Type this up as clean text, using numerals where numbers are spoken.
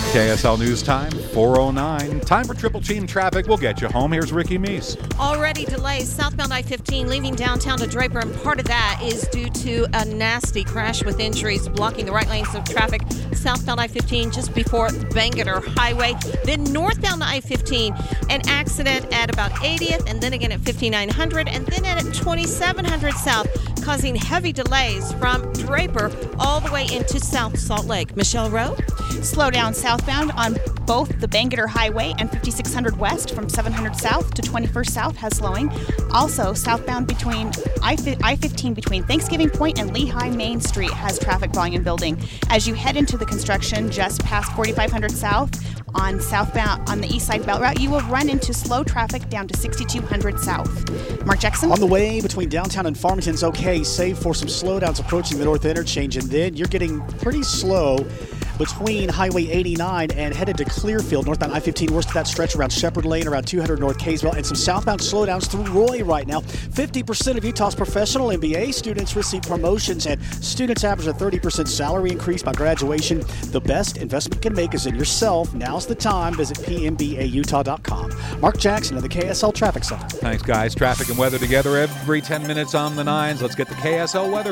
KSL News Time, 4:09. Time for Triple Team Traffic. We'll get you home. Here's Ricky Meese. Already delays southbound I-15 leaving downtown to Draper, and part of that is due to a nasty crash with injuries blocking the right lanes of traffic. Southbound I-15 just before Bangerter Highway. Then northbound I-15, an accident at about 80th, and then again at 5900, and then at 2700 South, causing heavy delays from Draper all the way into South Salt Lake. Michelle Rowe? Slow down southbound on both the Bangerter Highway and 5600 West from 700 South to 21st South has slowing. Also, southbound between I-15 between Thanksgiving Point and Lehigh Main Street has traffic volume building. As you head into the construction just past 4500 South on southbound on the east side belt route, you will run into slow traffic down to 6200 South. Mark Jackson? On the way between downtown and Farmington's okay, save for some slowdowns approaching the North Interchange, and then you're getting pretty slow between Highway 89 and headed to Clearfield. Northbound I-15 worst of that stretch around Shepherd Lane, around 200 North Kaysville, and some southbound slowdowns through Roy right now. 50% of Utah's professional MBA students receive promotions, and students average a 30% salary increase by graduation. The best investment you can make is in yourself. Now's the time. Visit pmbautah.com. Mark Jackson of the KSL Traffic Center. Thanks, guys. Traffic and weather together every 10 minutes on the 9s. Let's get the KSL weather